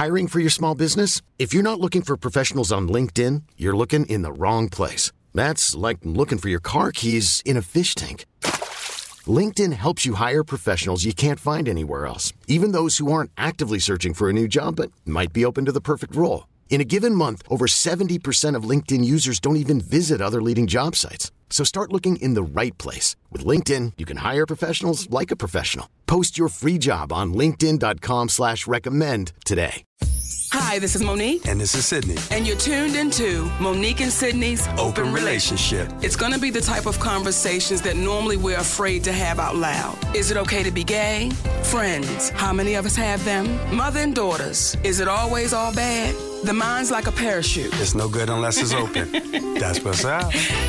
Hiring for your small business? If you're not looking for professionals on LinkedIn, you're looking in the wrong place. That's like looking for your car keys in a fish tank. LinkedIn helps you hire professionals you can't find anywhere else, even those who aren't actively searching for a new job but might be open to the perfect role. In a given month, over 70% of LinkedIn users don't even visit other leading job sites. So start looking in the right place. With LinkedIn, you can hire professionals like a professional. Post your free job on linkedin.com/recommend today. Hi, this is Monique. And this is Sydney. And you're tuned into Monique and Sydney's Open Relationship. It's going to be the type of conversations that normally we're afraid to have out loud. Is it okay to be gay? Friends, how many of us have them? Mother and daughters, is it always all bad? The mind's like a parachute. It's no good unless it's open. That's what's up.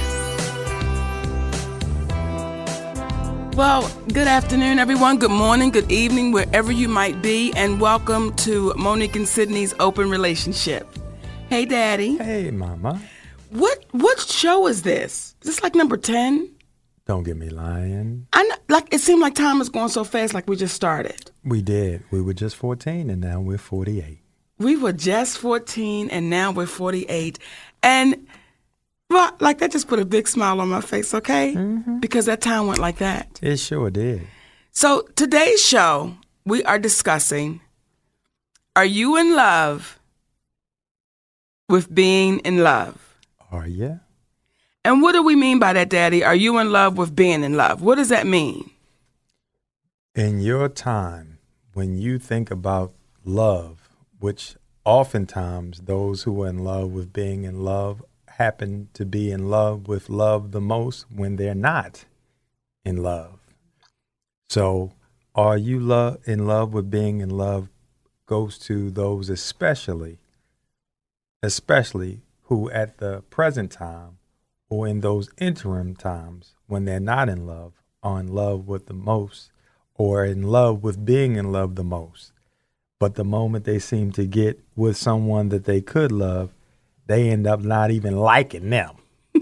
Well, good afternoon, everyone. Good morning, good evening, wherever you might be, and welcome to Monique and Sydney's Open Relationship. Hey, Daddy. Hey, Mama. What show is this? Is this like number 10? Don't get me lying. I know, like it seemed like time was going so fast, like we just started. We did. We were just 14, and now we're 48. We were just 14, and now we're 48, and. Well, like that just put a big smile on my face, okay? Mm-hmm. Because that time went like that. It sure did. So today's show, we are discussing, are you in love with being in love? Are you? And what do we mean by that, Daddy? Are you in love with being in love? What does that mean? In your time, when you think about love, which oftentimes those who are in love with being in love happen to be in love with love the most when they're not in love. So are you in love with being in love goes to those especially who at the present time or in those interim times when they're not in love are in love with the most or in love with being in love the most. But the moment they seem to get with someone that they could love, they end up not even liking them.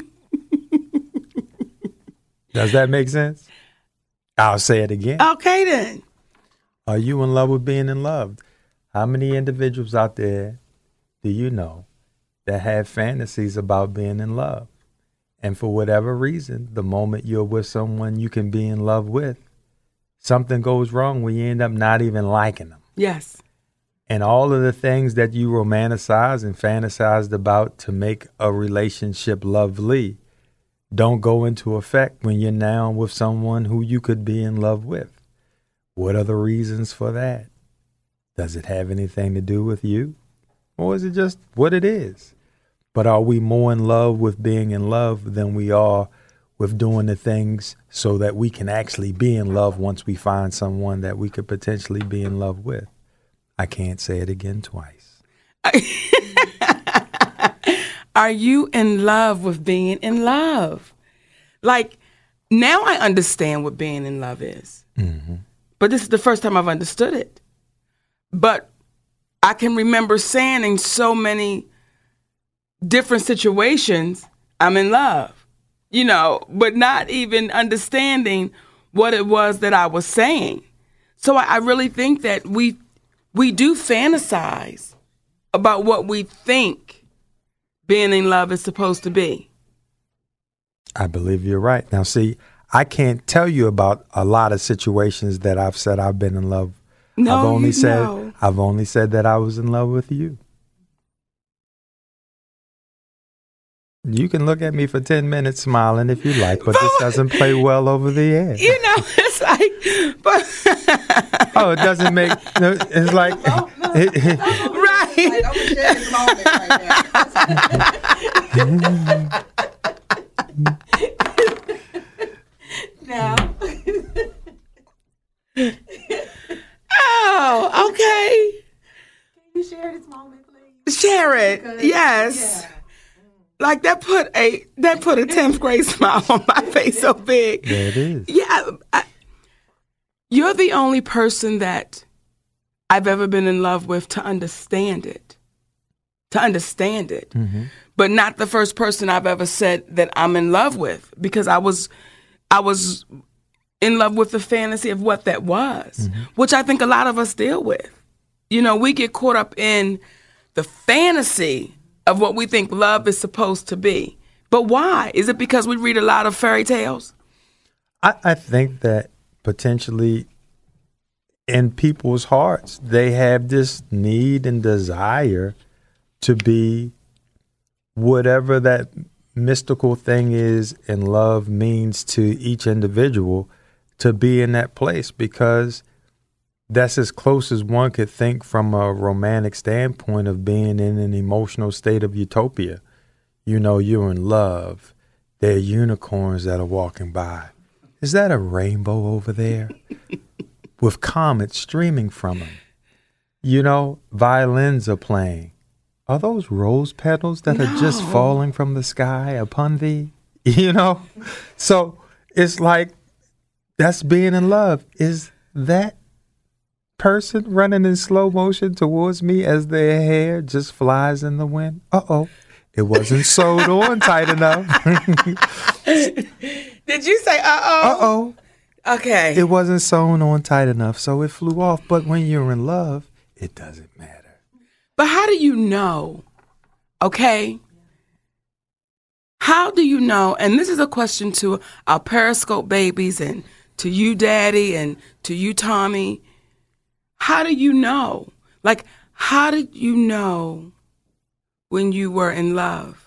Does that make sense? I'll say it again. Okay, then. Are you in love with being in love? How many individuals out there do you know that have fantasies about being in love? And for whatever reason, the moment you're with someone you can be in love with, something goes wrong where you end up not even liking them. Yes. And all of the things that you romanticize and fantasized about to make a relationship lovely don't go into effect when you're now with someone who you could be in love with. What are the reasons for that? Does it have anything to do with you? Or is it just what it is? But are we more in love with being in love than we are with doing the things so that we can actually be in love once we find someone that we could potentially be in love with? I can't say it again twice. Are you in love with being in love? Like, now I understand what being in love is. Mm-hmm. But this is the first time I've understood it. But I can remember saying in so many different situations, I'm in love, but not even understanding what it was that I was saying. So I really think that we do fantasize about what we think being in love is supposed to be. I believe you're right. Now, see, I can't tell you about a lot of situations that I've said I've been in love. No, I've only said that I was in love with you. You can look at me for 10 minutes smiling if you like, but this doesn't play well over the air. It's like, but oh, it doesn't make. No, it's like right. Like, I'm sharing this moment right now. Now. Oh, okay. Can you share this moment, please? Share it. Because, yes. Yeah. Like that put a 10th grade smile on my face so big. There it is. Yeah. You're the only person that I've ever been in love with to understand it. Mm-hmm. But not the first person I've ever said that I'm in love with, because I was in love with the fantasy of what that was, mm-hmm. which I think a lot of us deal with. we get caught up in the fantasy of what we think love is supposed to be. But why? Is it because we read a lot of fairy tales? I think that potentially in people's hearts, they have this need and desire to be whatever that mystical thing is and love means to each individual, to be in that place, because that's as close as one could think from a romantic standpoint of being in an emotional state of utopia. You're in love. There are unicorns that are walking by. Is that a rainbow over there? With comets streaming from them. Violins are playing. Are those rose petals that are just falling from the sky upon thee? So it's like, that's being in love. Is that person running in slow motion towards me as their hair just flies in the wind? Uh-oh. It wasn't sewed on tight enough. Did you say uh-oh? Uh-oh. Okay. It wasn't sewn on tight enough, so it flew off. But when you're in love, it doesn't matter. But how do you know? Okay? How do you know? And this is a question to our Periscope babies and to you, Daddy, and to you, Tommy. How do you know? Like, how did you know when you were in love?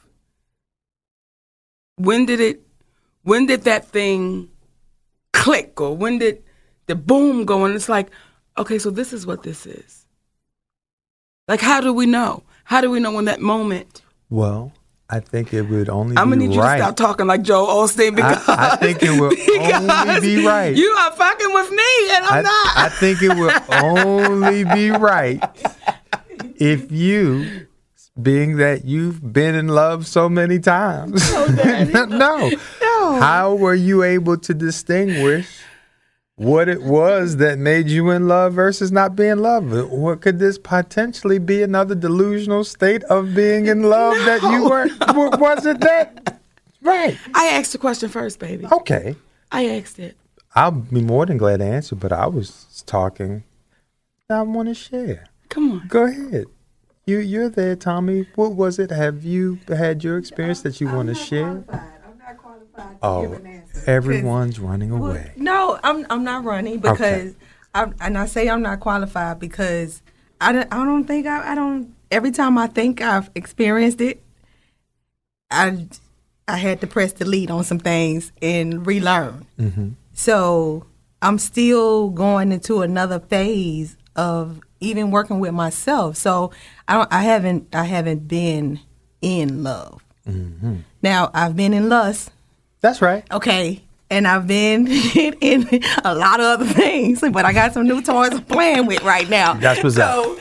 When did that thing click, or when did the boom go? And it's like, okay, so this is what this is. Like, how do we know? How do we know when that moment? Well, I think it would only I'm be going to need you to stop talking like Joel Osteen, because I think it would only be right. You are fucking with me, and I'm not. I think it would only be right if you, being that you've been in love so many times. No. How were you able to distinguish what it was that made you in love versus not being in love? What could this potentially be, another delusional state of being in love that you weren't? Wasn't that right? I asked the question first, baby. Okay. I asked it. I'll be more than glad to answer, but I was talking. I want to share. Come on. Go ahead. You're there, Tommy. What was it? Have you had your experience that you want to share? I'm not qualified to Oh, give an answer. everyone's running away. No, I'm not running because I say I'm not qualified because I don't think I don't. Every time I think I've experienced it, I had to press delete on some things and relearn. Mm-hmm. So I'm still going into another phase of even working with myself. So I haven't been in love. Mm-hmm. Now I've been in lust. That's right. Okay. And I've been in a lot of other things, but I got some new toys I'm playing with right now. That's what's so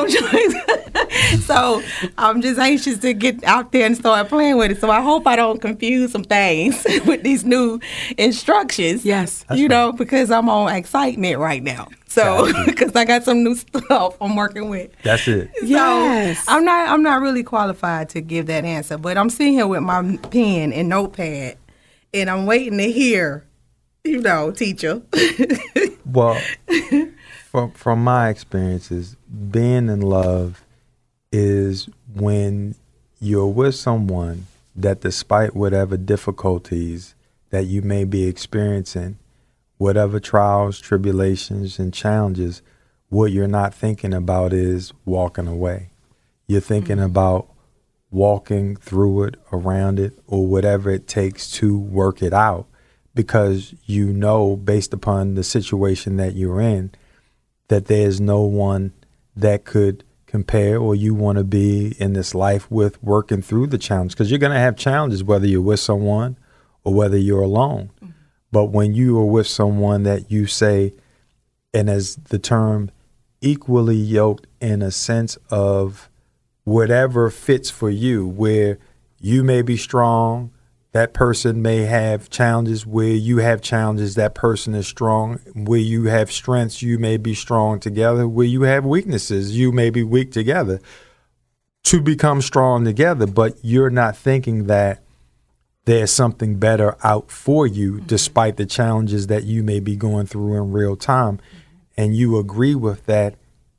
I'm just anxious to get out there and start playing with it. So I hope I don't confuse some things with these new instructions. Yes. You know, because I'm on excitement right now. So because I got some new stuff I'm working with. That's it. Yes. So I'm not really qualified to give that answer, but I'm sitting here with my pen and notepad. And I'm waiting to hear, teacher. Well, from my experiences, being in love is when you're with someone that, despite whatever difficulties that you may be experiencing, whatever trials, tribulations, and challenges, what you're not thinking about is walking away. You're thinking about walking through it, around it, or whatever it takes to work it out, because based upon the situation that you're in, that there's no one that could compare or you want to be in this life with, working through the challenge, because you're going to have challenges whether you're with someone or whether you're alone. Mm-hmm. But when you are with someone that you say, and as the term, equally yoked in a sense of whatever fits for you, where you may be strong, that person may have challenges, where you have challenges, that person is strong, where you have strengths, you may be strong together, where you have weaknesses, you may be weak together, to become strong together. But you're not thinking that there's something better out for you, despite the challenges that you may be going through in real time. And you agree with that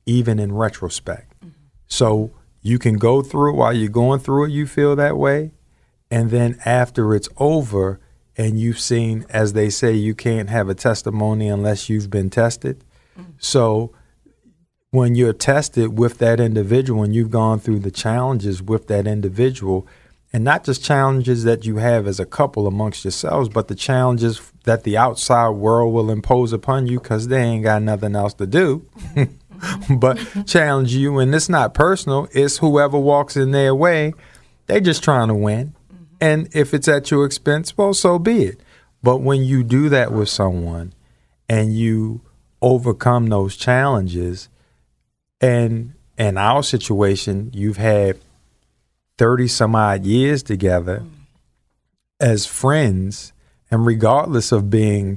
even in retrospect. So you can go through it while you're going through it, you feel that way. And then after it's over and you've seen, as they say, you can't have a testimony unless you've been tested. So when you're tested with that individual and you've gone through the challenges with that individual, and not just challenges that you have as a couple amongst yourselves, but the challenges that the outside world will impose upon you because they ain't got nothing else to do but challenge you. And it's not personal. It's whoever walks in their way. They just trying to win. And if it's at your expense, well, so be it. But when you do that with someone and you overcome those challenges, and in our situation, you've had 30 some odd years together as friends, and regardless of being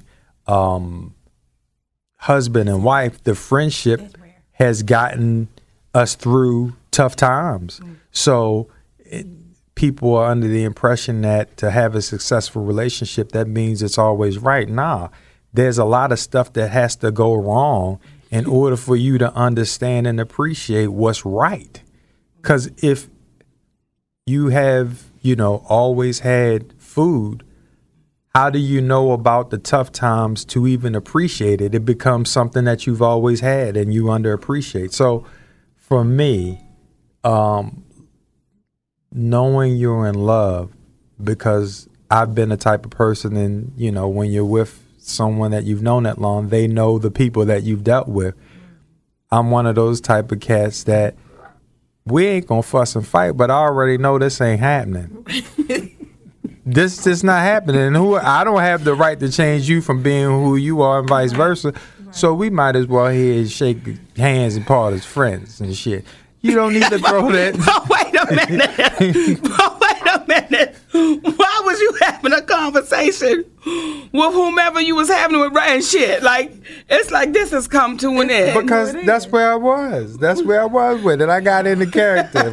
husband and wife, the friendship has gotten us through tough times. So people are under the impression that to have a successful relationship, that means it's always right. Nah, there's a lot of stuff that has to go wrong in order for you to understand and appreciate what's right. Because if you have, always had food, how do you know about the tough times to even appreciate it? It becomes something that you've always had and you underappreciate. So for me, knowing you're in love, because I've been the type of person, and, when you're with someone that you've known that long, they know the people that you've dealt with. I'm one of those type of cats that we ain't gonna fuss and fight, but I already know this ain't happening. This is not happening. And I don't have the right to change you from being who you are and vice versa. So we might as well here and shake hands and part as friends and shit. You don't need to throw that. But wait a minute. Why was you having a conversation with whomever you was having with and shit? Like, it's like this has come to an end. Because that's where I was. That's where I was with it. I got into character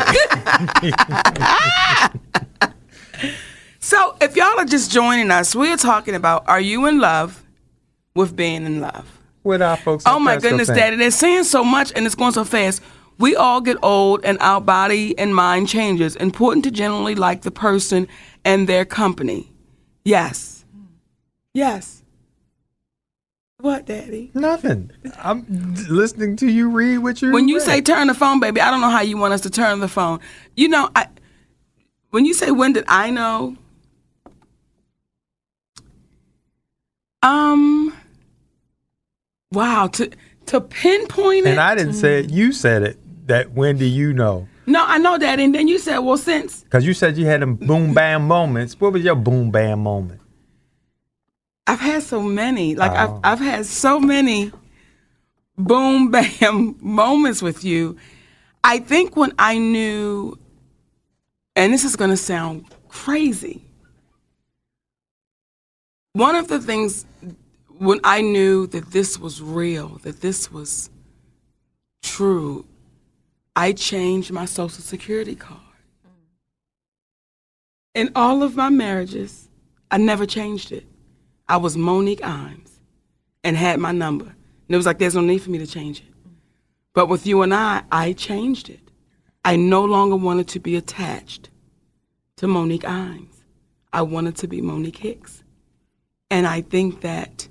right there. So if y'all are just joining us, we're talking about, are you in love with being in love? With our folks. Oh my goodness, Daddy, they're saying so much and it's going so fast. We all get old and our body and mind changes. Important to generally like the person and their company. Yes. Yes. What, Daddy? Nothing. I'm listening to you read what you When you say turn the phone, baby, I don't know how you want us to turn the phone. When you say when did I know? Wow, to pinpoint it. And I didn't say it, you said it. That when do you know? No, I know that. And then you said, well, since. Because you said you had them boom bam moments. What was your boom bam moment? I've had so many. Like, I've had so many boom bam moments with you. I think when I knew, and this is going to sound crazy, one of the things when I knew that this was real, that this was true, I changed my Social Security card. In all of my marriages, I never changed it. I was Monique Imes and had my number. And it was like, there's no need for me to change it. But with you and I changed it. I no longer wanted to be attached to Monique Imes. I wanted to be Monique Hicks. And I think that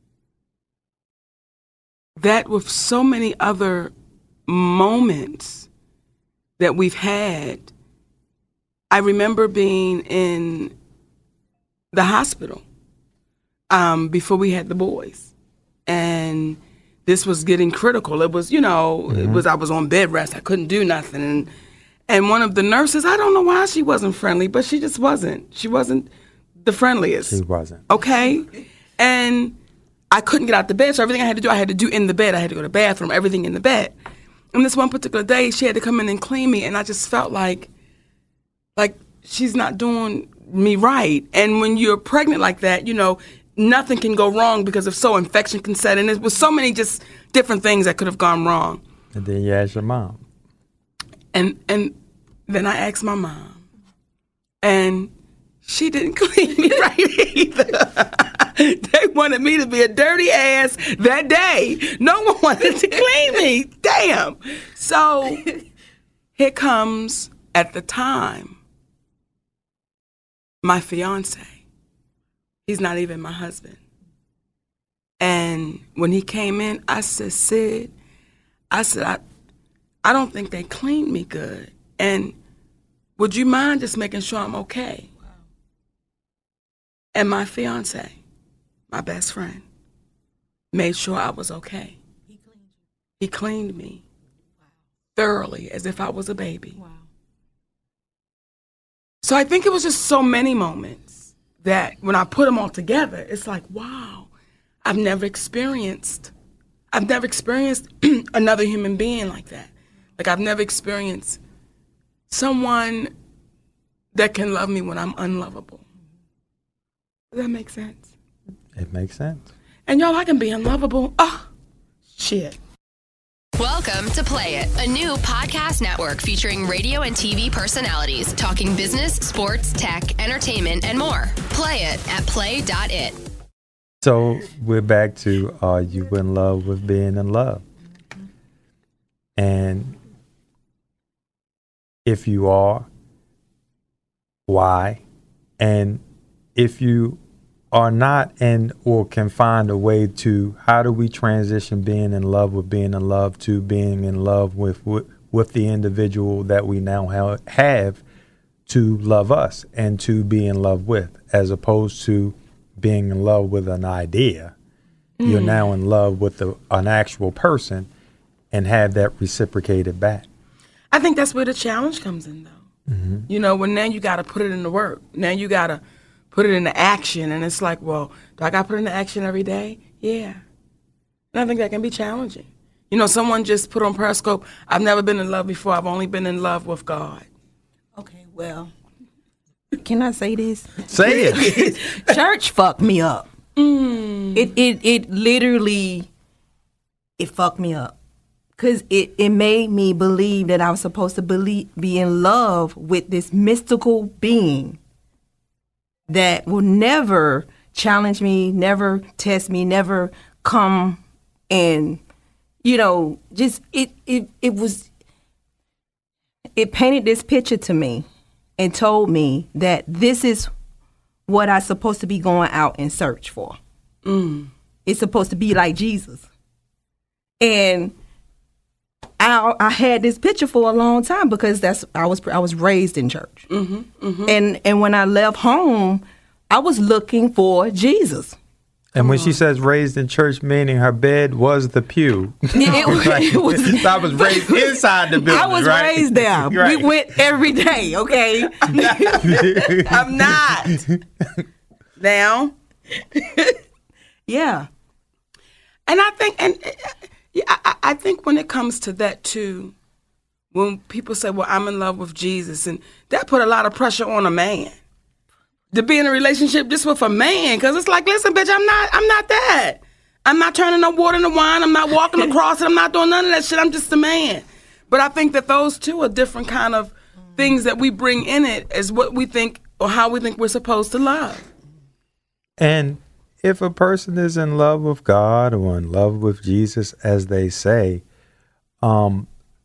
with so many other moments that we've had, I remember being in the hospital before we had the boys, and this was getting critical. It was, I was on bed rest. I couldn't do nothing, and one of the nurses, I don't know why she wasn't friendly, but she just wasn't. She wasn't the friendliest. She wasn't. Okay, and I couldn't get out the bed, so everything I had to do in the bed. I had to go to the bathroom, everything in the bed. And this one particular day, she had to come in and clean me, and I just felt like she's not doing me right. And when you're pregnant like that, nothing can go wrong because if so, infection can set in. There was so many just different things that could have gone wrong. And then you asked your mom. And then I asked my mom, and she didn't clean me right either. They wanted me to be a dirty ass that day. No one wanted to clean me. Damn. So here comes, at the time, my fiance. He's not even my husband. And when he came in, I said, Sid, I don't think they cleaned me good. And would you mind just making sure I'm okay? Wow. And my fiance, my best friend, made sure I was okay. He cleaned you? He cleaned me. Wow. Thoroughly, as if I was a baby. Wow. So I think it was just so many moments that when I put them all together, it's like, wow, I've never experienced another human being like that. Like, I've never experienced someone that can love me when I'm unlovable. Does that make sense? It makes sense. And y'all, I can be unlovable. Oh, shit. Welcome to Play It, a new podcast network featuring radio and TV personalities talking business, sports, tech, entertainment, and more. Play it at play.it. So we're back to, are you in love with being in love? And if you are, why? And if you are not, and or can find a way to, how do we transition being in love with being in love to being in love with the individual that we now have to love us and to be in love with, as opposed to being in love with an idea. You're now in love with an actual person and have that reciprocated back. I think that's where the challenge comes in, though. Mm-hmm. You know, when now you got to put it into work. Now you got to put it into action. And it's like, well, do I got to put it into action every day? Yeah. And I think that can be challenging. You know, someone just put on Periscope, I've never been in love before. I've only been in love with God. Okay, well, can I say this? Say it. Church fucked me up. It literally, it fucked me up. Because it made me believe that I was supposed to be in love with this mystical being that will never challenge me, never test me, never come and, you know, just it painted this picture to me and told me that this is what I'm supposed to be going out and search for. It's supposed to be like Jesus. And I had this picture for a long time because I was raised in church, and when I left home, I was looking for Jesus. And when she says raised in church, meaning her bed was the pew. It was, I was raised inside the building. I was raised there. Right. We went every day. Okay, I'm not now. Yeah, and I think I think when it comes to that too, when people say, well, I'm in love with Jesus, and that put a lot of pressure on a man to be in a relationship just with a man, because it's like, listen, bitch, I'm not that. I'm not turning no water into wine. I'm not walking across it. I'm not doing none of that shit. I'm just a man. But I think that those two are different kind of things that we bring in it as what we think or how we think we're supposed to love. And if a person is in love with God or in love with Jesus, as they say, I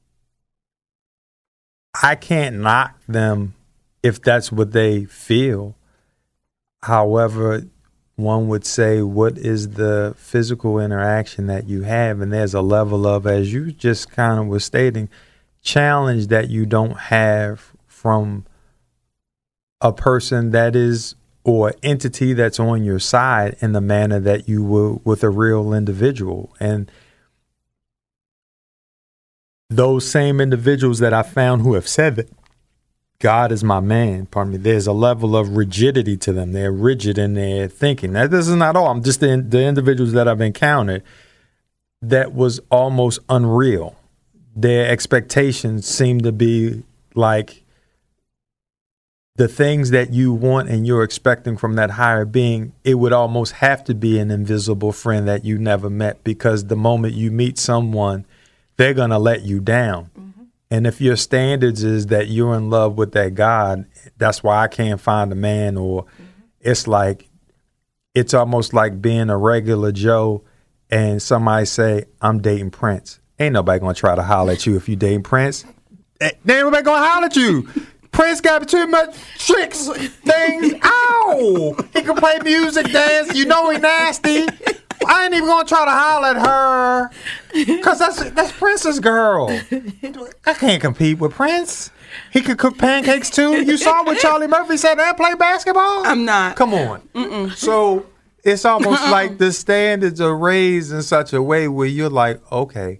can't knock them if that's what they feel. However, one would say, what is the physical interaction that you have? And there's a level of, as you just kind of was stating, challenge that you don't have from a person that is, or entity that's on your side in the manner that you will with a real individual. And those same individuals that I found who have said that God is my man, there's a level of rigidity to them. They're rigid in their thinking. Now, this is not all. I'm just the individuals that I've encountered that was almost unreal. Their expectations seem to be like the things that you want and you're expecting from that higher being. It would almost have to be an invisible friend that you never met, because the moment you meet someone, they're going to let you down. And if your standards is that you're in love with that God, that's why I can't find a man, or it's like it's almost like being a regular Joe and somebody say, I'm dating Prince. Ain't nobody going to try to holler at you if you dating Prince. Ain't nobody going to holler at you. Prince got too much tricks, things. Ow! He can play music, dance. You know he nasty. I ain't even going to try to holler at her because that's Prince's girl. I can't compete with Prince. He could cook pancakes too. You saw what Charlie Murphy said and play basketball? I'm not. Come on. So it's almost like the standards are raised in such a way where you're like, okay,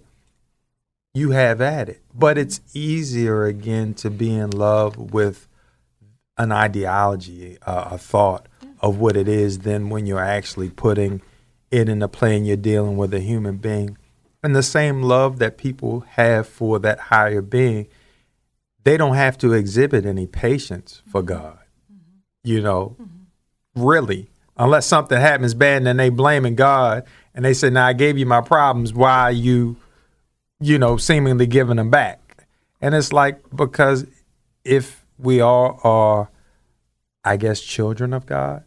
you have at it. But it's easier, again, to be in love with an ideology, a thought of what it is than when you're actually putting it into play and you're dealing with a human being. And the same love that people have for that higher being, they don't have to exhibit any patience for God, you know, really, unless something happens bad and then they blaming God and they say, now I gave you my problems, why are you, seemingly giving them back? And it's like, because if we all are, I guess, children of God,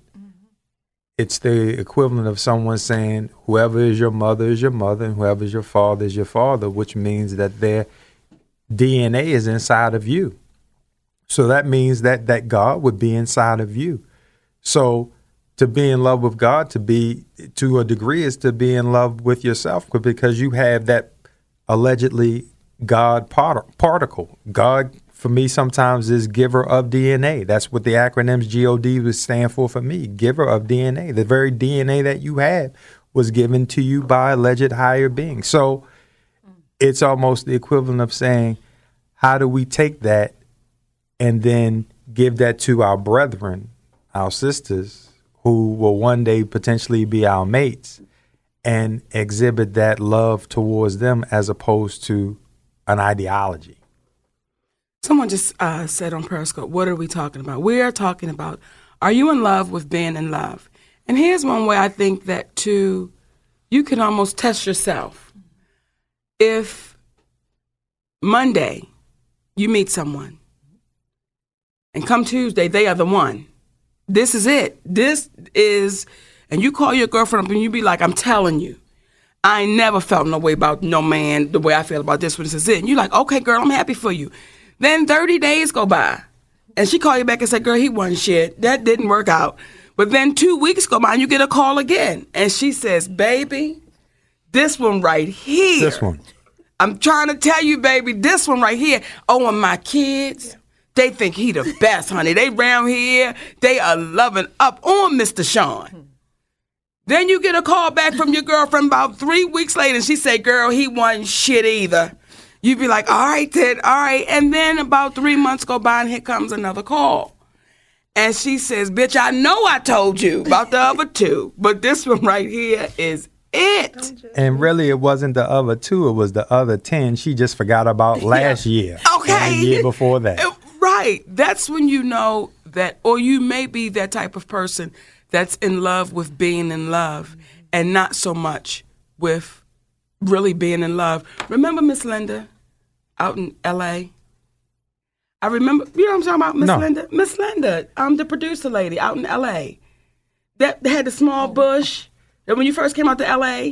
it's the equivalent of someone saying, whoever is your mother, and whoever is your father, which means that their DNA is inside of you. So that means that God would be inside of you. So to be in love with God, to a degree, is to be in love with yourself, because you have that allegedly God particle. God, for me, sometimes is giver of DNA. That's what the acronyms GOD would stand for me, giver of DNA. The very DNA that you have was given to you by alleged higher being. So it's almost the equivalent of saying, how do we take that and then give that to our brethren, our sisters, who will one day potentially be our mates, and exhibit that love towards them as opposed to an ideology? Someone just said on Periscope, what are we talking about? We are talking about, are you in love with being in love? And here's one way I think that, too, you can almost test yourself. If Monday you meet someone and come Tuesday, they are the one. This is it. And you call your girlfriend up and you be like, I'm telling you, I ain't never felt no way about no man the way I feel about this one. This is it. And you're like, okay, girl, I'm happy for you. Then 30 days go by and she call you back and say, girl, he wasn't shit. That didn't work out. But then 2 weeks go by and you get a call again. And she says, baby, this one right here. This one. I'm trying to tell you, baby, this one right here. Oh, and my kids, they think he the best, honey. They round here, they are loving up on Mr. Sean. Then you get a call back from your girlfriend about 3 weeks later, and she say, girl, he wasn't shit either. You be like, all right, Ted, all right. And then about 3 months go by, and here comes another call. And she says, bitch, I know I told you about the other two, but this one right here is it. And really, it wasn't the other two. It was the other 10 she just forgot about last year. Okay. And the year before that. Right. That's when you know that, or you may be that type of person that's in love with being in love and not so much with really being in love. Remember Miss Linda out in L.A.? I remember, you know what I'm talking about, Miss Linda? Miss Linda, the producer lady out in L.A. That had the small bush. That when you first came out to L.A.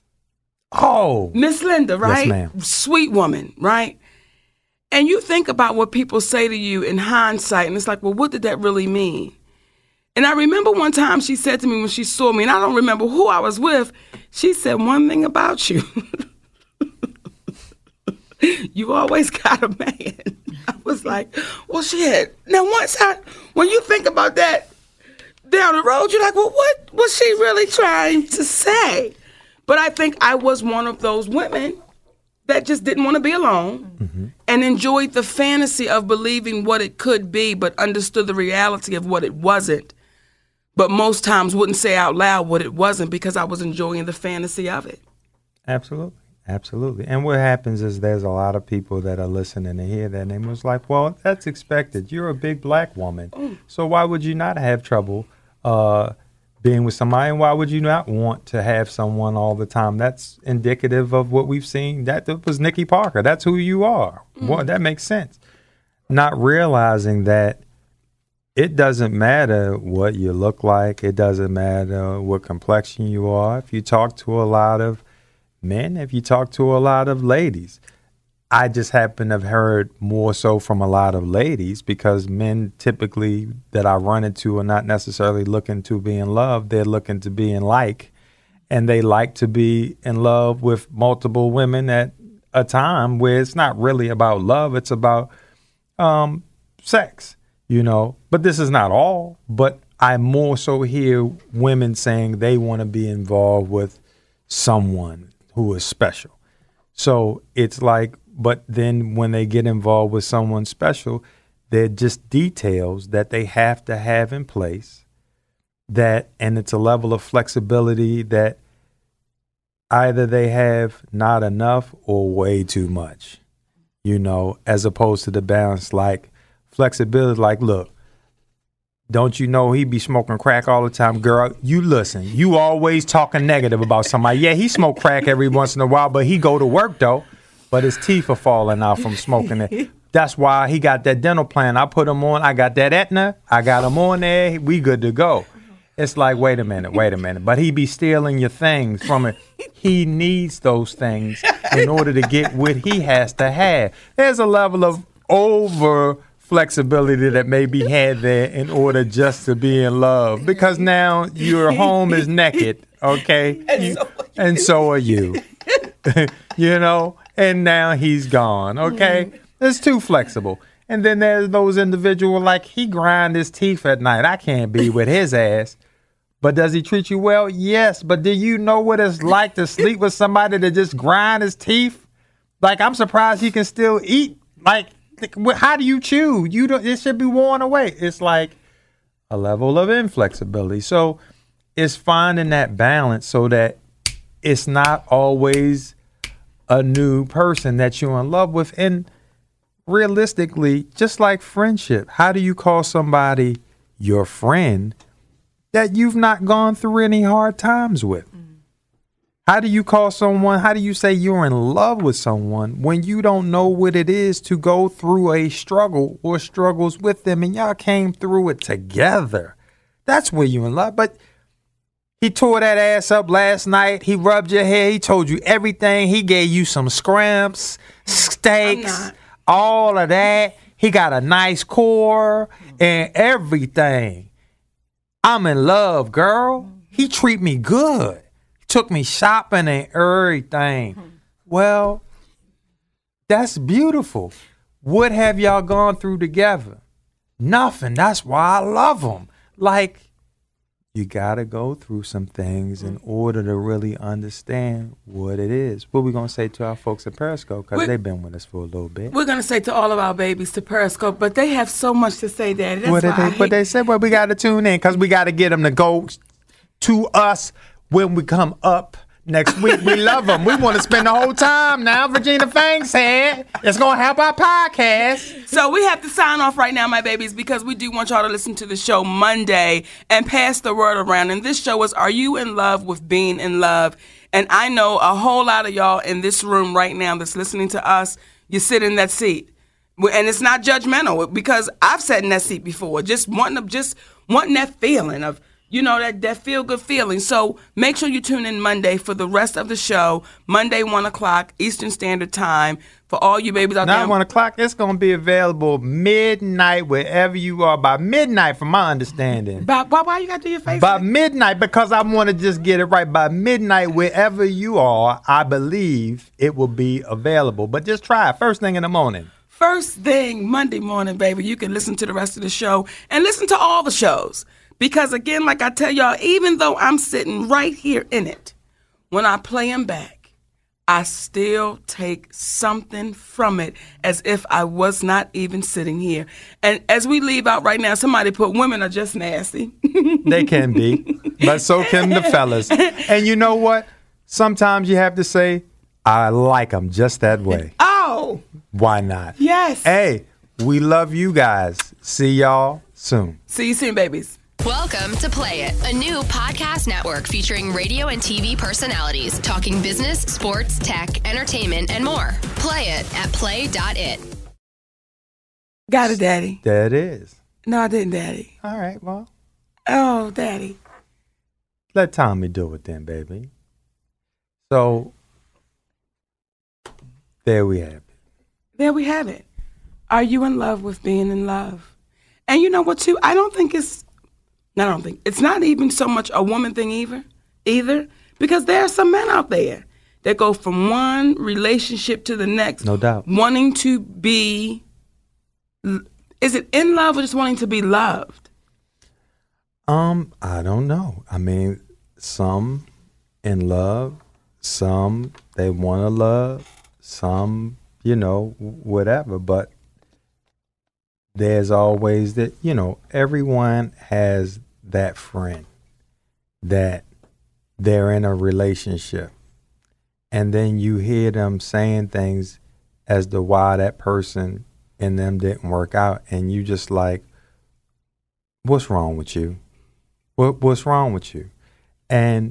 Oh. Miss Linda, right? Yes, ma'am. Sweet woman, right? And you think about what people say to you in hindsight, and it's like, well, what did that really mean? And I remember one time she said to me when she saw me, and I don't remember who I was with, she said one thing about you. You always got a man. I was like, well, shit. Now, when you think about that down the road, you're like, well, what was she really trying to say? But I think I was one of those women that just didn't want to be alone and enjoyed the fantasy of believing what it could be, but understood the reality of what it wasn't. But most times wouldn't say out loud what it wasn't because I was enjoying the fantasy of it. Absolutely. Absolutely. And what happens is there's a lot of people that are listening to hear that and they was like, well, that's expected. You're a big black woman. So why would you not have trouble being with somebody? And why would you not want to have someone all the time? That's indicative of what we've seen. That was Nikki Parker. That's who you are. Well, that makes sense. Not realizing that it doesn't matter what you look like. It doesn't matter what complexion you are. If you talk to a lot of men, if you talk to a lot of ladies, I just happen to have heard more so from a lot of ladies, because men typically that I run into are not necessarily looking to be in love. They're looking to be in like, and they like to be in love with multiple women at a time, where it's not really about love. It's about sex, you know. But this is not all. But I more so hear women saying they want to be involved with someone who is special. So it's like, but then when they get involved with someone special, they're just details that they have to have in place, that, and it's a level of flexibility that either they have not enough or way too much, you know, as opposed to the balance, like flexibility, like, look, don't you know he be smoking crack all the time? Girl, you listen, you always talking negative about somebody. Yeah, he smoke crack every once in a while, but he go to work though. But his teeth are falling out from smoking it. That's why he got that dental plan. I put him on. I got that Aetna. I got him on there. We good to go. It's like, wait a minute. But he be stealing your things from it. He needs those things in order to get what he has to have. There's a level of over flexibility that may be had there in order just to be in love, because now your home is naked, okay? And so are you. You know? And now he's gone, okay? It's too flexible. And then there's those individuals like, he grind his teeth at night. I can't be with his ass. But does he treat you well? Yes. But do you know what it's like to sleep with somebody that just grind his teeth? Like, I'm surprised he can still eat. Like, how do you chew? It should be worn away. It's like a level of inflexibility. So it's finding that balance so that it's not always a new person that you're in love with. And realistically, just like friendship, how do you call somebody your friend that you've not gone through any hard times with? How do you say you're in love with someone when you don't know what it is to go through a struggle or struggles with them, and y'all came through it together? That's where you're in love. But he tore that ass up last night. He rubbed your hair. He told you everything. He gave you some scrimps, steaks, all of that. He got a nice core and everything. I'm in love, girl. He treat me good. Took me shopping and everything. Well, that's beautiful. What have y'all gone through together? Nothing. That's why I love him. Like, you got to go through some things in order to really understand what it is. What we going to say to our folks at Periscope, because they've been with us for a little bit. We're going to say to all of our babies to Periscope, but they have so much to say, Daddy. They said, well, we got to tune in, because we got to get them to go to us when we come up next week. We love them. We want to spend the whole time now. Regina Fang said it's going to help our podcast. So we have to sign off right now, my babies, because we do want y'all to listen to the show Monday and pass the word around. And this show is Are You in Love with Being in Love? And I know a whole lot of y'all in this room right now that's listening to us, you sit in that seat. And it's not judgmental, because I've sat in that seat before, just wanting that feeling of, you know, that feel-good feeling. So make sure you tune in Monday for the rest of the show. Monday, 1 o'clock, Eastern Standard Time. For all you babies out there. Not 1 o'clock. It's going to be available midnight wherever you are. By midnight, from my understanding. Why you got to do your face? By midnight, because I want to just get it right. By midnight, wherever you are, I believe it will be available. But just try it. First thing in the morning. First thing Monday morning, baby. You can listen to the rest of the show and listen to all the shows. Because, again, like I tell y'all, even though I'm sitting right here in it, when I play them back, I still take something from it as if I was not even sitting here. And as we leave out right now, somebody put women are just nasty. They can be, but so can the fellas. And you know what? Sometimes you have to say, I like them just that way. Oh. Why not? Yes. Hey, we love you guys. See y'all soon. See you soon, babies. Welcome to Play It, a new podcast network featuring radio and TV personalities talking business, sports, tech, entertainment, and more. Play it at play.it. Got it, Daddy. That is. No, I didn't, Daddy. All right, well, Oh, Daddy. let Tommy do it then, baby. So, there we have it. There we have it. Are you in love with being in love? And you know what, too? It's not even so much a woman thing either, because there are some men out there that go from one relationship to the next. No doubt. Wanting to be, is it in love or just wanting to be loved? I don't know. I mean, some in love, some they want to love, some, whatever. But there's always that, everyone has that friend that they're in a relationship. And then you hear them saying things as to why that person and them didn't work out. And you just like, what's wrong with you? What's wrong with you? And,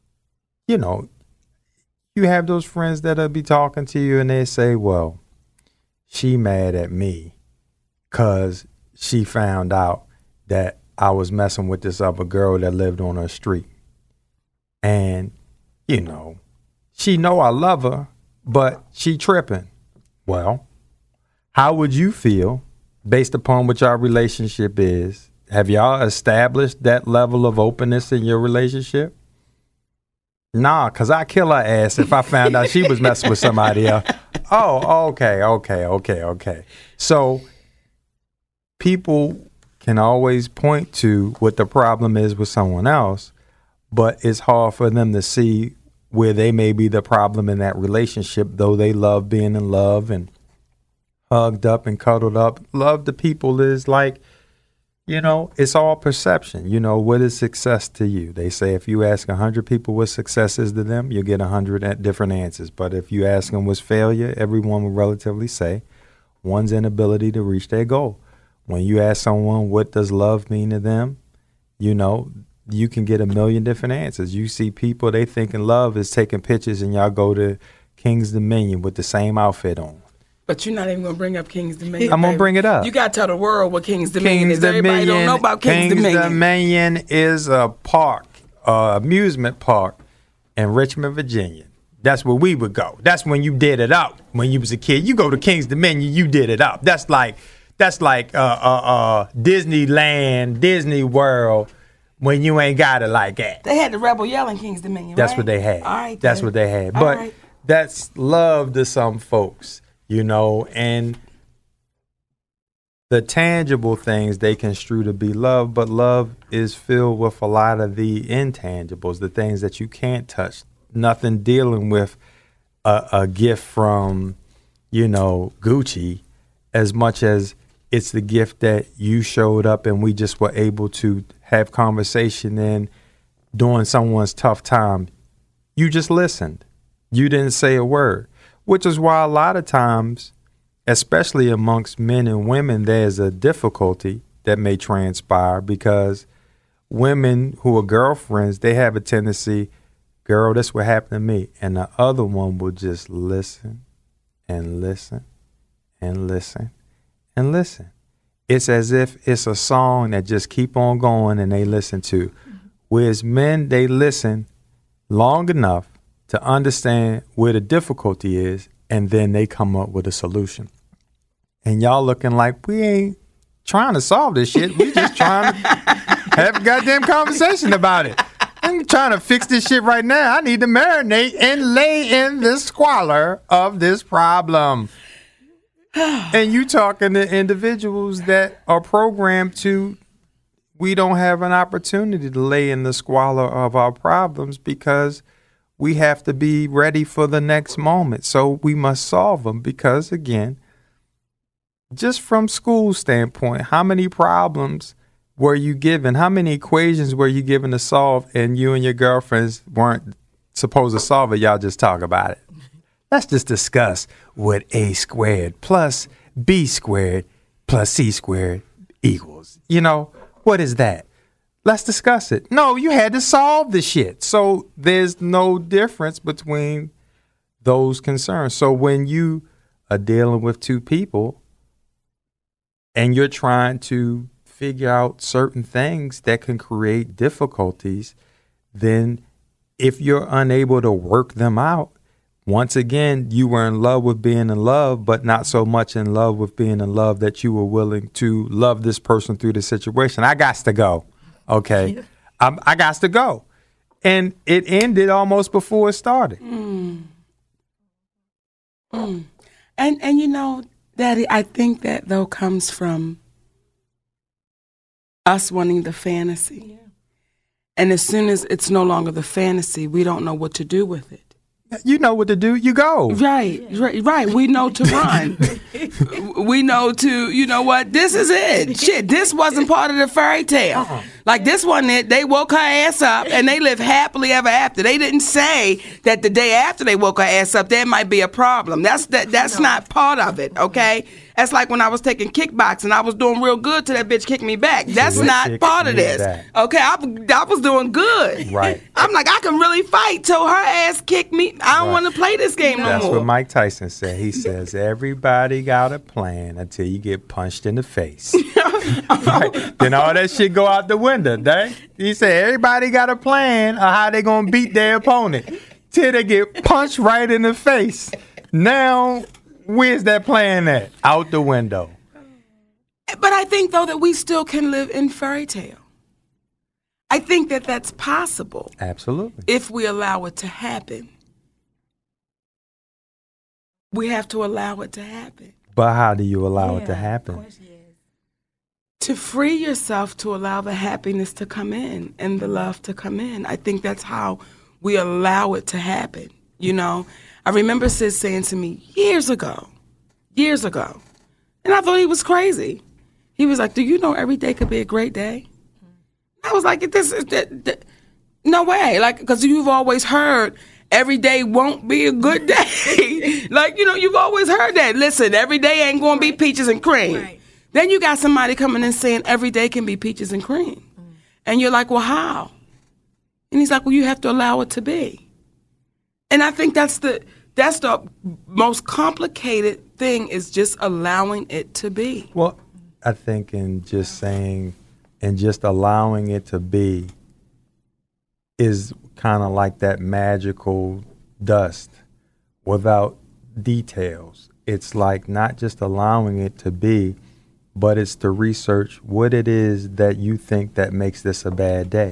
you have those friends that'll be talking to you and they say, well, she mad at me because she found out that I was messing with this other girl that lived on her street. And, she know I love her, but she tripping. Well, how would you feel based upon what your relationship is? Have y'all established that level of openness in your relationship? Nah, because I kill her ass if I found out she was messing with somebody else. Oh, okay. So people can always point to what the problem is with someone else, but it's hard for them to see where they may be the problem in that relationship, though they love being in love and hugged up and cuddled up. Love to people is like, it's all perception. What is success to you? They say if you ask 100 people what success is to them, you'll get 100 different answers. But if you ask them what's failure, everyone will relatively say one's inability to reach their goal. When you ask someone what does love mean to them, you can get 1 million different answers. You see people, they thinking love is taking pictures and y'all go to King's Dominion with the same outfit on. But you're not even going to bring up King's Dominion. I'm going to bring it up. You got to tell the world what King's Dominion is. Everybody don't know about King's Dominion. King's Dominion is a park, amusement park in Richmond, Virginia. That's where we would go. That's when you did it up. When you was a kid, you go to King's Dominion, you did it up. That's like Disneyland, Disney World, when you ain't got it like that. They had the Rebel Yell in King's Dominion, That's right? what they had. All right. That's what they had. But that's love to some folks, and the tangible things they construe to be love, but love is filled with a lot of the intangibles, the things that you can't touch. Nothing dealing with a gift from, Gucci, as much as it's the gift that you showed up and we just were able to have conversation and during someone's tough time, you just listened. You didn't say a word, which is why a lot of times, especially amongst men and women, there's a difficulty that may transpire because women who are girlfriends, they have a tendency, girl, this what happened to me. And the other one will just listen and listen and listen and listen. It's as if it's a song that just keep on going and they listen to. Whereas men, they listen long enough to understand where the difficulty is, and then they come up with a solution. And y'all looking like we ain't trying to solve this shit. We just trying to have a goddamn conversation about it. I'm trying to fix this shit right now. I need to marinate and lay in the squalor of this problem. And you talking to individuals that are programmed to, we don't have an opportunity to lay in the squalor of our problems because we have to be ready for the next moment. So we must solve them because, again, just from school standpoint, how many problems were you given? How many equations were you given to solve and you and your girlfriends weren't supposed to solve it? Y'all just talk about it. Let's just discuss what A squared plus B squared plus C squared equals. What is that? Let's discuss it. No, you had to solve the shit. So there's no difference between those concerns. So when you are dealing with two people and you're trying to figure out certain things that can create difficulties, then if you're unable to work them out, once again, you were in love with being in love, but not so much in love with being in love that you were willing to love this person through the situation. I got to go. Okay. I got to go. And it ended almost before it started. And you know, Daddy, I think that though comes from us wanting the fantasy. Yeah. And as soon as it's no longer the fantasy, we don't know what to do with it. You know what to do. You go. Right. We know to run. We know to, you know what, this is it. Shit, this wasn't part of the fairy tale. Like this one, they woke her ass up and they lived happily ever after. They didn't say that the day after they woke her ass up, there might be a problem. That's not part of it, okay? That's like when I was taking kickboxing. I was doing real good till that bitch kicked me back. That's not part of this. Okay, I was doing good. Right. I'm like, I can really fight till her ass kicked me. I don't want to play this game no more. That's what Mike Tyson said. He says, everybody got a plan until you get punched in the face. Right. Then all that shit go out the window, dang. He said, everybody got a plan of how they going to beat their opponent till they get punched right in the face. Now, where's that plan at? Out the window. But I think, though, that we still can live in fairy tale. I think that that's possible. Absolutely. If we allow it to happen. We have to allow it to happen. But how do you allow it to happen? To free yourself to allow the happiness to come in and the love to come in. I think that's how we allow it to happen, you know? I remember Sid saying to me years ago, and I thought he was crazy. He was like, do you know every day could be a great day? I was like, no way. Like, because you've always heard every day won't be a good day. Like, you know, you've always heard that. Listen, every day ain't going to be peaches and cream. Right. Then you got somebody coming in saying every day can be peaches and cream. And you're like, well, how? And he's like, well, you have to allow it to be. And I think that's the most complicated thing, is just allowing it to be. Well, I think in just saying and just allowing it to be is kind of like that magical dust without details. It's like not just allowing it to be, but it's to research what it is that you think that makes this a bad day.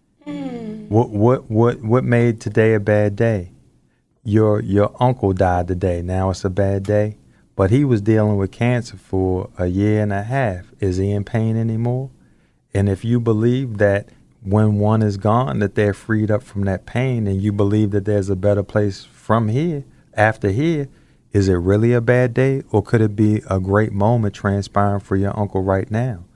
What made today a bad day? Your uncle died today. Now it's a bad day. But he was dealing with cancer for a year and a half. Is he in pain anymore? And if you believe that when one is gone, that they're freed up from that pain, and you believe that there's a better place from here, after here, is it really a bad day, or could it be a great moment transpiring for your uncle right now?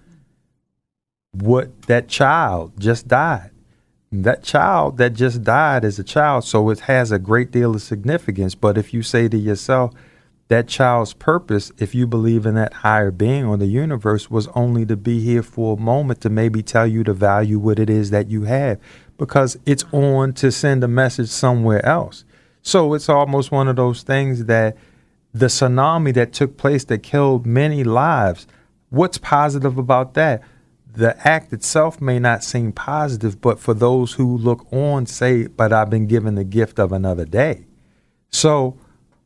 That child just died. That child that just died is a child, so it has a great deal of significance. But if you say to yourself, that child's purpose, if you believe in that higher being or the universe, was only to be here for a moment to maybe tell you to value what it is that you have, because it's on to send a message somewhere else. So it's almost one of those things that the tsunami that took place that killed many lives, what's positive about that? The act itself may not seem positive, but for those who look on, say, but I've been given the gift of another day. So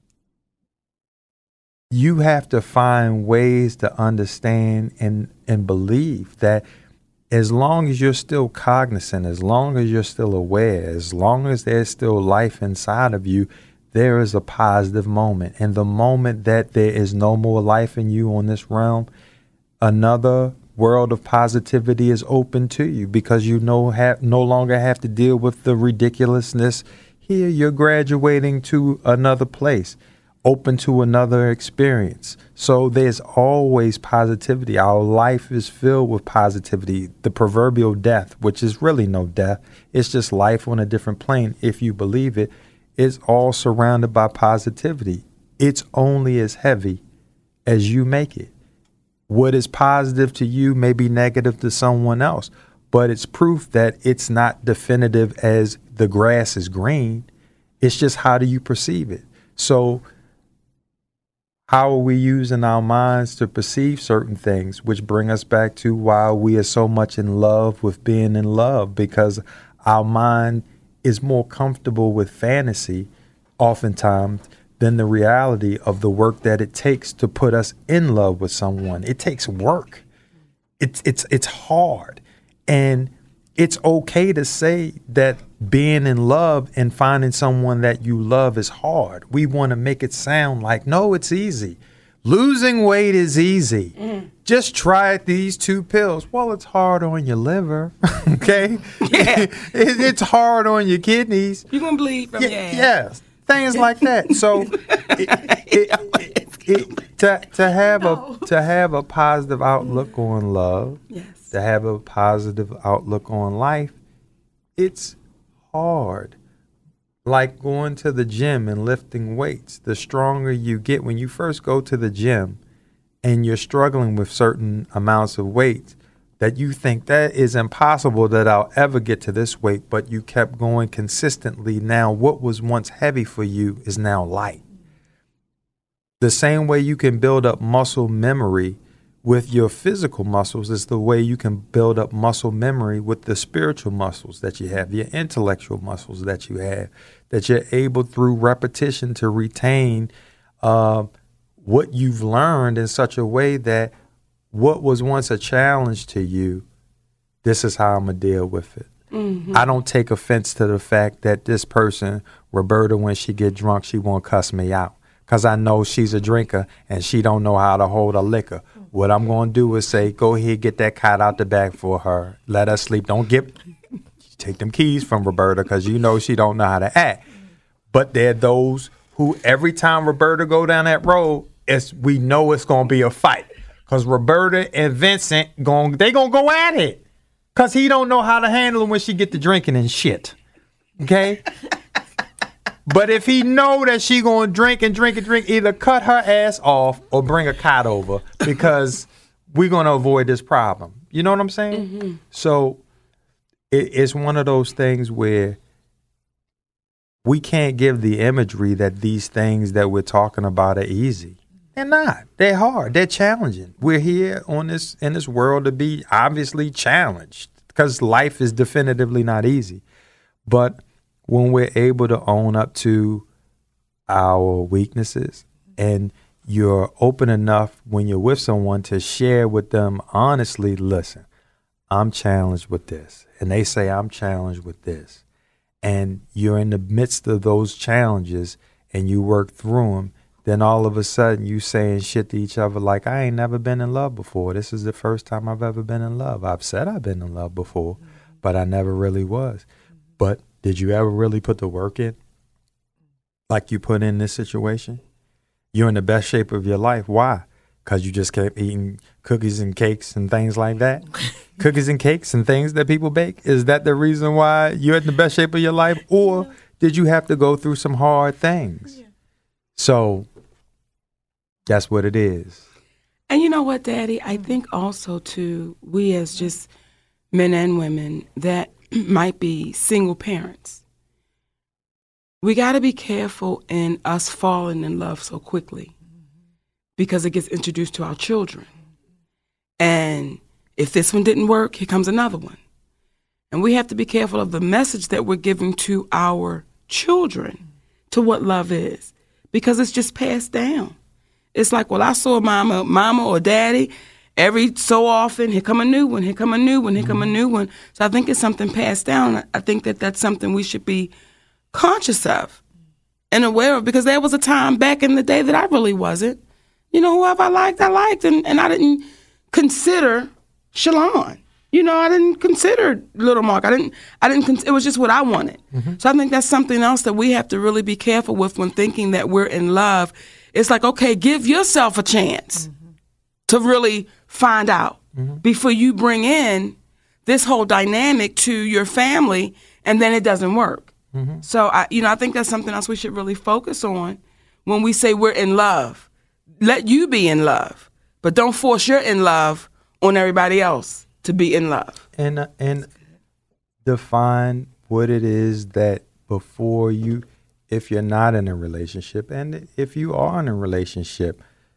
you have to find ways to understand and believe that as long as you're still cognizant, as long as you're still aware, as long as there's still life inside of you, there is a positive moment. And the moment that there is no more life in you on this realm, another world of positivity is open to you, because you no longer have to deal with the ridiculousness. Here you're graduating to another place, open to another experience. So there's always positivity. Our life is filled with positivity. The proverbial death, which is really no death, it's just life on a different plane, if you believe it, is all surrounded by positivity. It's only as heavy as you make it. What is positive to you may be negative to someone else, but it's proof that it's not definitive as the grass is green. It's just, how do you perceive it? So How are we using our minds to perceive certain things, which bring us back to why we are so much in love with being in love, because our mind is more comfortable with fantasy oftentimes than the reality of the work that it takes to put us in love with someone. It takes work. It's hard. And it's okay to say that being in love and finding someone that you love is hard. We want to make it sound like, no, it's easy. Losing weight is easy. Just try these 2 pills. Well, it's hard on your liver, okay? Yeah. It's hard on your kidneys. You're going to bleed from your ass. Yes, things like that. So to have a positive outlook on love, Yes. to have a positive outlook on life, it's hard. Like going to the gym and lifting weights. The stronger you get, when you first go to the gym and you're struggling with certain amounts of weight, that you think that is impossible that I'll ever get to this weight, but you kept going consistently. Now what was once heavy for you is now light. The same way you can build up muscle memory with your physical muscles is the way you can build up muscle memory with the spiritual muscles that you have, your intellectual muscles that you have, that you're able through repetition to retain what you've learned in such a way that what was once a challenge to you, this is how I'm going to deal with it. Mm-hmm. I don't take offense to the fact that this person, Roberta, when she get drunk, she won't cuss me out. Because I know she's a drinker and she don't know how to hold a liquor. What I'm going to do is say, go ahead, get that cat out the bag for her. Let her sleep. Don't take them keys from Roberta because you know she don't know how to act. But there are those who every time Roberta go down that road, we know it's going to be a fight. Because Roberta and Vincent, they going to go at it. Because he don't know how to handle it when she get to drinking and shit. Okay? But if he know that she going to drink, either cut her ass off or bring a cot over because we're going to avoid this problem. You know what I'm saying? Mm-hmm. So it's one of those things where we can't give the imagery that these things that we're talking about are easy. They're not. They're hard. They're challenging. We're here in this world to be obviously challenged because life is definitively not easy. But when we're able to own up to our weaknesses and you're open enough when you're with someone to share with them honestly, listen, I'm challenged with this. And they say, I'm challenged with this. And you're in the midst of those challenges and you work through them, then all of a sudden you saying shit to each other like, I ain't never been in love before. This is the first time I've ever been in love. I've said I've been in love before, but I never really was. But did you ever really put the work in like you put in this situation? You're in the best shape of your life. Why? Because you just kept eating cookies and cakes and things like that? Cookies and cakes and things that people bake? Is that the reason why you're in the best shape of your life? Or did you have to go through some hard things? Yeah. So that's what it is. And you know what, Daddy? I think also, too, we as just men and women that might be single parents, we got to be careful in us falling in love so quickly because it gets introduced to our children. And if this one didn't work, here comes another one. And we have to be careful of the message that we're giving to our children to what love is because it's just passed down. It's like, well, I saw mama or daddy every so often, here come a new one, here come a new one, here come a new one. So I think it's something passed down. I think that that's something we should be conscious of and aware of because there was a time back in the day that I really wasn't. You know, whoever I liked, and I didn't consider Shalon. You know, I didn't consider Little Mark. It was just what I wanted. Mm-hmm. So I think that's something else that we have to really be careful with when thinking that we're in love. It's like, okay, give yourself a chance to really find out before you bring in this whole dynamic to your family and then it doesn't work. Mm-hmm. So, I think that's something else we should really focus on when we say we're in love. Let you be in love, but don't force your in love on everybody else to be in love. And define what it is that before you, if you're not in a relationship, and if you are in a relationship,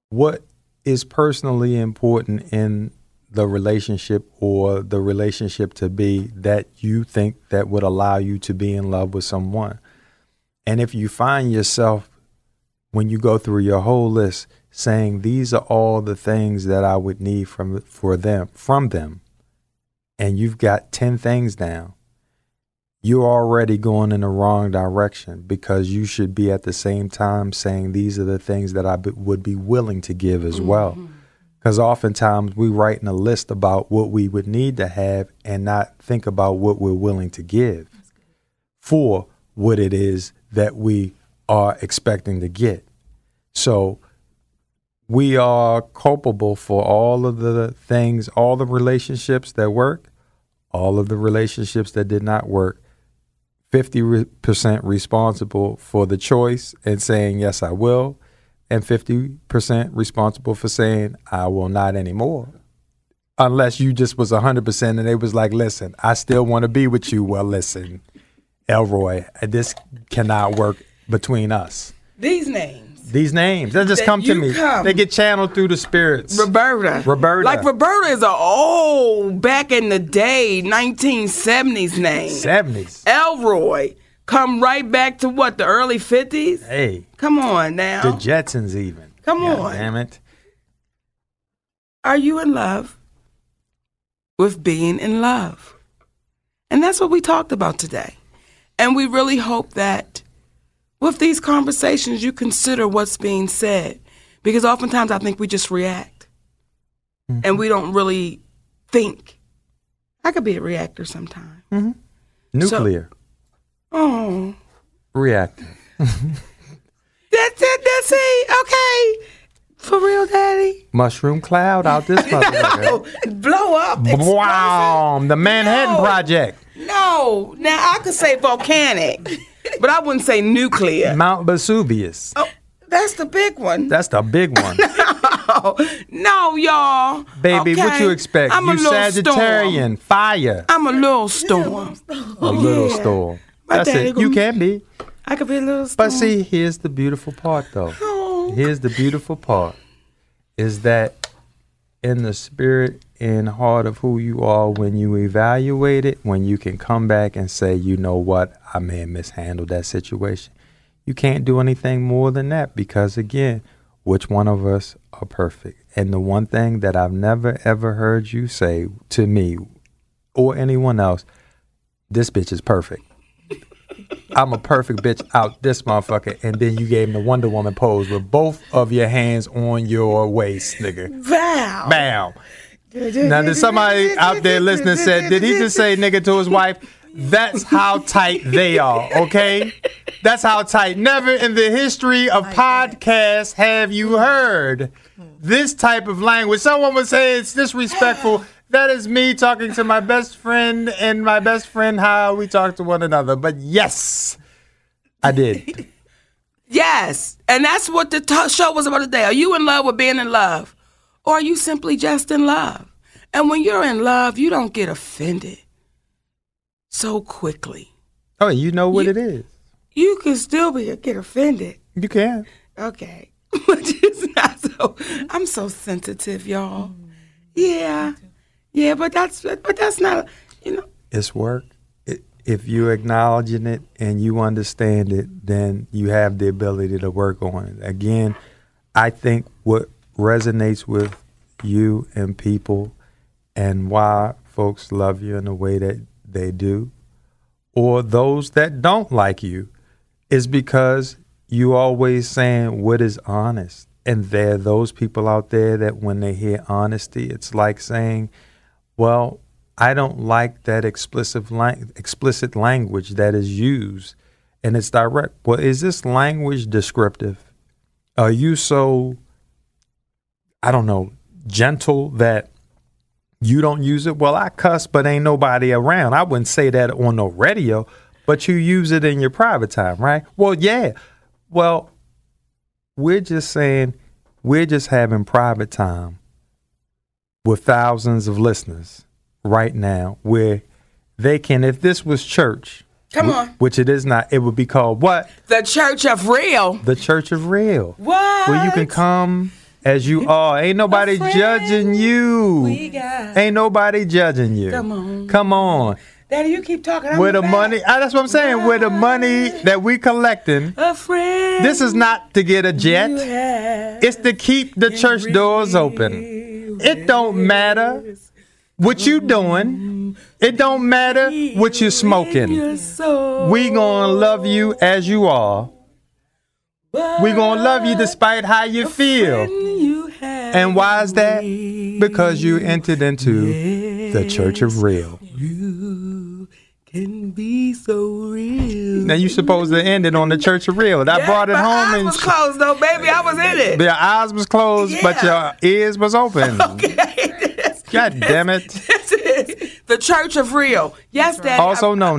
what is personally important in the relationship or the relationship to be that you think that would allow you to be in love with someone. And if you find yourself, when you go through your whole list, saying these are all the things that I would need from them, and you've got 10 things down, you're already going in the wrong direction, because you should be at the same time saying these are the things that I would be willing to give as well. Because oftentimes we write in a list about what we would need to have and not think about what we're willing to give for what it is that we are expecting to get. So we are culpable for all of the things, all the relationships that work, all of the relationships that did not work. 50% responsible for the choice and saying, yes, I will, and 50% responsible for saying, I will not anymore. Unless you just was 100% and they was like, listen, I still want to be with you. Well, listen, Elroy, this cannot work between us. These names, they just come to me. They get channeled through the spirits. Roberta. Like Roberta is a old, back in the day, 1970s name. 70s. Elroy, come right back to what, the early 50s? Hey. Come on now. The Jetsons even. Come on. Damn it. Are you in love with being in love? And that's what we talked about today. And we really hope that with these conversations, you consider what's being said. Because oftentimes I think we just react. Mm-hmm. And we don't really think. I could be a reactor sometimes. Mm-hmm. Nuclear. Reactor. That's it. Okay. For real, Daddy. Mushroom cloud out this motherfucker. Blow up. Wow. The Manhattan Project. No. Now, I could say volcanic, but I wouldn't say nuclear. Mount Vesuvius. Oh, that's the big one. That's the big one. No, y'all. Baby, okay? What you expect? I'm you a Sagittarian. Storm. Fire. I'm a little storm. A little storm. That's it. You can be. I could be a little storm. But see, here's the beautiful part, though. Here's the beautiful part. Is that in the spirit and heart of who you are, when you evaluate it, when you can come back and say, you know what, I may have mishandled that situation. You can't do anything more than that, because, again, which one of us are perfect? And the one thing that I've never, ever heard you say to me or anyone else, this bitch is perfect. I'm a perfect bitch out this motherfucker. And then you gave him the Wonder Woman pose with both of your hands on your waist, nigga. Bow. Bow. Now, did somebody out there listening said, did he just say nigga to his wife? That's how tight they are, okay? That's how tight. Never in the history of podcasts have you heard this type of language. Someone would say it's disrespectful. That is me talking to my best friend and my best friend how we talk to one another. But yes, I did. Yes. And that's what the show was about today. Are you in love with being in love? Or are you simply just in love? And when you're in love, you don't get offended so quickly. Oh, you know what it is. You can still get offended. You can. Okay. But it's not so. I'm so sensitive, y'all. Yeah. Yeah, but that's not, you know. It's work. If you're acknowledging it and you understand it, then you have the ability to work on it. Again, I think what resonates with you and people and why folks love you in the way that they do, or those that don't like you, is because you always saying what is honest. And there are those people out there that when they hear honesty, it's like saying, well, I don't like that explicit language that is used, and it's direct. Well, is this language descriptive? Are you so, I don't know, gentle that you don't use it? Well, I cuss, but ain't nobody around. I wouldn't say that on no radio, but you use it in your private time, right? Well, yeah. Well, we're just saying we're just having private time with thousands of listeners right now, where they can, if this was church, come on, which it is not, it would be called what? The Church of Real. The Church of Real. What? Where you can come as you are. Ain't nobody judging you. Ain't nobody judging you. Come on. Daddy, you keep talking. With the money, that's what I'm saying. With the money that we collecting, this is not to get a jet. It's to keep the church doors open. It don't matter what you doing. It don't matter what you smoking. We gonna love you as you are. We gonna love you despite how you feel. And why is that? Because you entered into the Church of Real. You can be so real. Now you supposed to end it on the Church of Real. I brought it home. My eyes was closed though, baby. I was in it. Your eyes was closed, but your ears was open. Okay. God damn it. This is the Church of Real. Yes, Daddy. Also known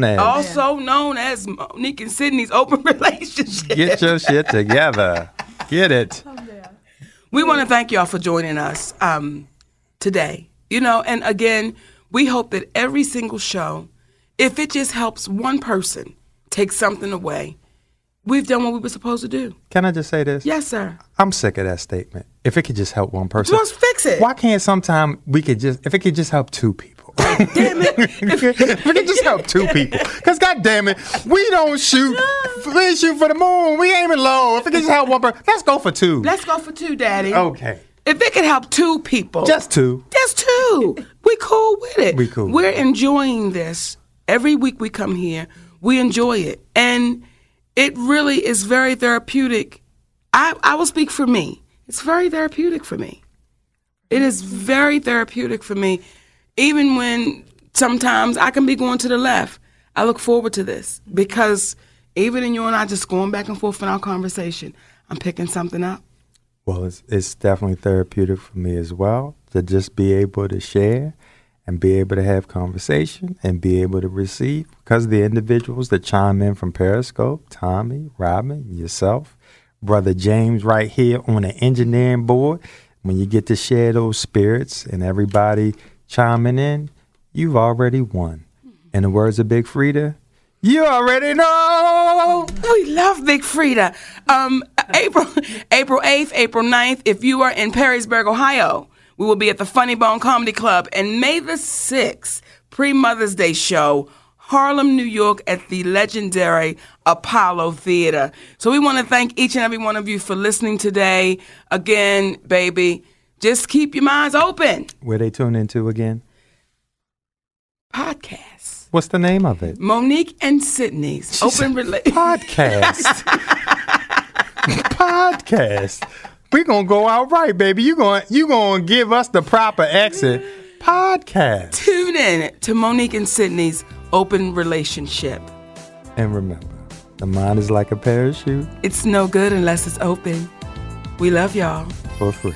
as Monique and Sydney's open relationship. Get your shit together. Get it. We want to thank y'all for joining us today. And again, we hope that every single show, if it just helps one person take something away, we've done what we were supposed to do. Can I just say this? Yes, sir. I'm sick of that statement. If it could just help one person. Let's fix it. Why can't sometime if it could just help two people? Damn it. If it could just help two people. Because God damn it, we don't shoot. We ain't shoot for the moon. We aiming low. If it could just help one person, let's go for two. Let's go for two, Daddy. Okay. If it could help two people. Just two. We cool with it. We cool. We're enjoying this. Every week we come here, we enjoy it. And it really is very therapeutic. I will speak for me. It's very therapeutic for me. It is very therapeutic for me. Even when sometimes I can be going to the left, I look forward to this because even in you and I just going back and forth in our conversation, I'm picking something up. Well, it's definitely therapeutic for me as well to just be able to share and be able to have conversation and be able to receive because of the individuals that chime in from Periscope, Tommy, Robin, yourself, Brother James right here on the engineering board. When you get to share those spirits and everybody chiming in, you've already won. In the words of Big Frida, you already know. We love Big Frida. April 8th, April 9th, if you are in Perrysburg, Ohio, we will be at the Funny Bone Comedy Club. And May the 6th, pre-Mother's Day show, Harlem, New York, at the legendary Apollo Theater. So we want to thank each and every one of you for listening today. Again, baby, just keep your minds open. Where they tune into again? Podcast. What's the name of it? Monique and Sydney's Open Relationship. Podcast. Podcast. We're going to go out right, baby. You going to give us the proper exit. Podcast. Tune in to Monique and Sydney's Open Relationship. And remember, the mind is like a parachute. It's no good unless it's open. We love y'all. For free.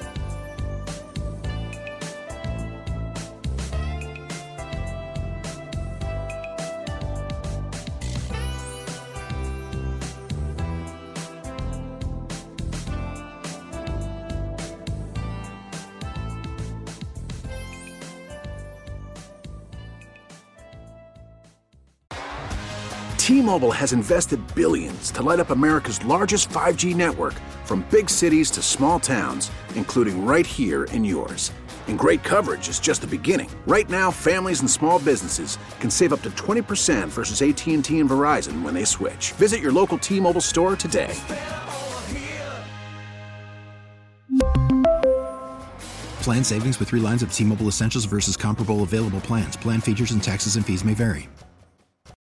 T-Mobile has invested billions to light up America's largest 5G network, from big cities to small towns, including right here in yours. And great coverage is just the beginning. Right now, families and small businesses can save up to 20% versus AT&T and Verizon when they switch. Visit your local T-Mobile store today. Plan savings with 3 lines of T-Mobile Essentials versus comparable available plans. Plan features and taxes and fees may vary.